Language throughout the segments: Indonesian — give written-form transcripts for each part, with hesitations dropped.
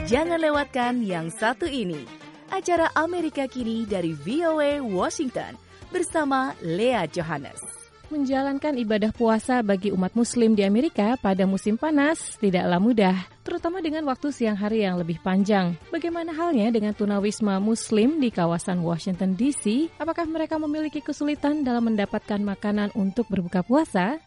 Jangan lewatkan yang satu ini, acara Amerika Kini dari VOA Washington bersama Lea Johannes. Menjalankan ibadah puasa bagi umat muslim di Amerika pada musim panas tidaklah mudah, terutama dengan waktu siang hari yang lebih panjang. Bagaimana halnya dengan tunawisma muslim di kawasan Washington DC? Apakah mereka memiliki kesulitan dalam mendapatkan makanan untuk berbuka puasa?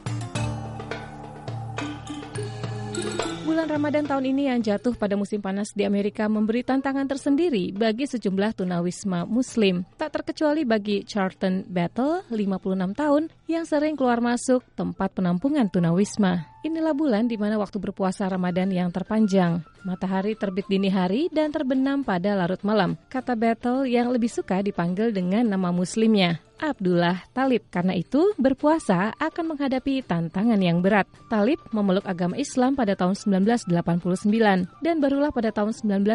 Bulan Ramadan tahun ini yang jatuh pada musim panas di Amerika memberi tantangan tersendiri bagi sejumlah tunawisma muslim. Tak terkecuali bagi Charlton Battle, 56 tahun, yang sering keluar masuk tempat penampungan tunawisma. Inilah bulan di mana waktu berpuasa Ramadan yang terpanjang. Matahari terbit dini hari dan terbenam pada larut malam. Kata Battle yang lebih suka dipanggil dengan nama muslimnya, Abdullah Talib. Karena itu, berpuasa akan menghadapi tantangan yang berat. Talib memeluk agama Islam pada tahun 1989 dan barulah pada tahun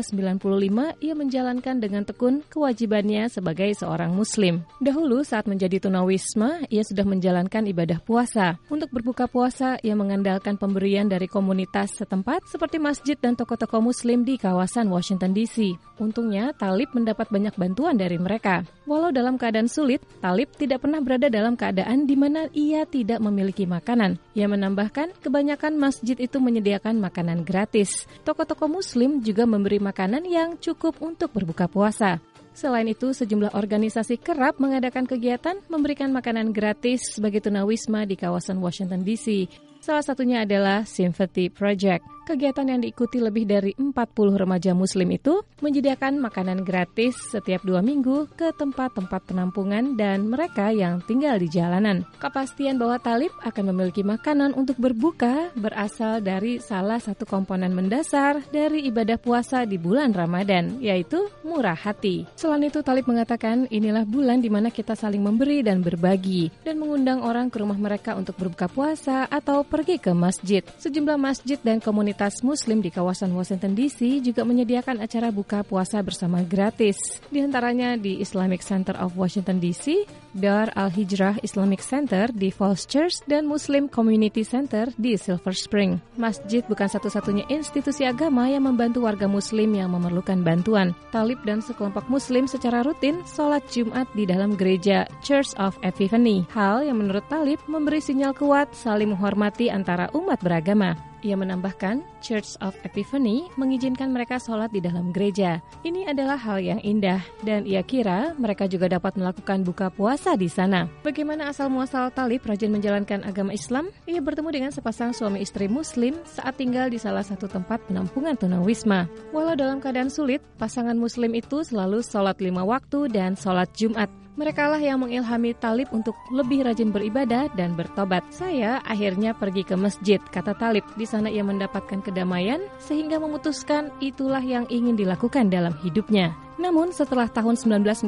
1995 ia menjalankan dengan tekun kewajibannya sebagai seorang muslim. Dahulu saat menjadi tunawisma, ia sudah menjalankan ibadah puasa. Untuk berbuka puasa, ia mengandalkan pemberian dari komunitas setempat seperti masjid dan toko-toko muslim di kawasan Washington DC. Untungnya, Talib mendapat banyak bantuan dari mereka. Walau dalam keadaan sulit, Talib tidak pernah berada dalam keadaan di mana ia tidak memiliki makanan. Ia menambahkan, kebanyakan masjid itu menyediakan makanan gratis. Toko-toko muslim juga memberi makanan yang cukup untuk berbuka puasa. Selain itu, sejumlah organisasi kerap mengadakan kegiatan memberikan makanan gratis bagi tunawisma di kawasan Washington DC. Salah satunya adalah Sympathy Project. Kegiatan yang diikuti lebih dari 40 remaja muslim itu menyediakan makanan gratis setiap 2 minggu ke tempat-tempat penampungan dan mereka yang tinggal di jalanan. Kepastian bahwa Talib akan memiliki makanan untuk berbuka berasal dari salah satu komponen mendasar dari ibadah puasa di bulan Ramadan, yaitu murah hati. Selain itu, Talib mengatakan inilah bulan di mana kita saling memberi dan berbagi dan mengundang orang ke rumah mereka untuk berbuka puasa atau pergi ke masjid. Sejumlah masjid dan komunitas muslim di kawasan Washington DC juga menyediakan acara buka puasa bersama gratis. Di antaranya di Islamic Center of Washington DC, Dar Al-Hijrah Islamic Center di Falls Church, dan Muslim Community Center di Silver Spring. Masjid bukan satu-satunya institusi agama yang membantu warga muslim yang memerlukan bantuan. Talib dan sekelompok muslim secara rutin sholat Jumat di dalam gereja Church of Epiphany. Hal yang menurut Talib memberi sinyal kuat saling menghormati antara umat beragama. Ia menambahkan, Church of Epiphany mengizinkan mereka sholat di dalam gereja. Ini adalah hal yang indah, dan ia kira mereka juga dapat melakukan buka puasa di sana. Bagaimana asal-muasal Talib rajin menjalankan agama Islam? Ia bertemu dengan sepasang suami istri muslim saat tinggal di salah satu tempat penampungan tunawisma. Walau dalam keadaan sulit, pasangan muslim itu selalu sholat 5 waktu dan sholat Jumat. Merekalah yang mengilhami Talib untuk lebih rajin beribadah dan bertobat. Saya akhirnya pergi ke masjid, kata Talib. Di sana ia mendapatkan kedamaian sehingga memutuskan itulah yang ingin dilakukan dalam hidupnya. Namun setelah tahun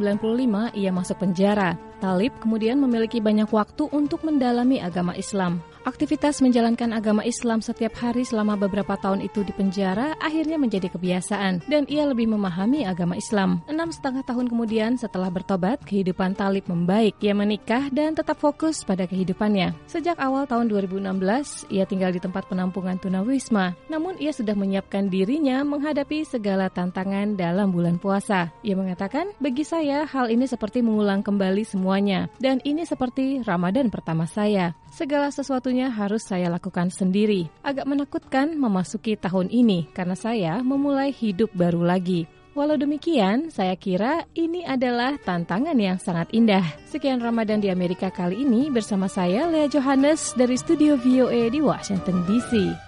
1995 ia masuk penjara. Talib kemudian memiliki banyak waktu untuk mendalami agama Islam. Aktivitas menjalankan agama Islam setiap hari selama beberapa tahun itu di penjara akhirnya menjadi kebiasaan dan ia lebih memahami agama Islam. 6,5 tahun kemudian setelah bertobat, kehidupan Talib membaik. Ia menikah dan tetap fokus pada kehidupannya. Sejak awal tahun 2016, ia tinggal di tempat penampungan tunawisma. Namun ia sudah menyiapkan dirinya menghadapi segala tantangan dalam bulan puasa. Ia mengatakan, bagi saya hal ini seperti mengulang kembali semuanya dan ini seperti Ramadan pertama saya. Segala sesuatunya harus saya lakukan sendiri. Agak menakutkan memasuki tahun ini karena saya memulai hidup baru lagi. Walau demikian, saya kira ini adalah tantangan yang sangat indah. Sekian Ramadan di Amerika kali ini bersama saya, Lea Johannes, dari studio VOA di Washington DC.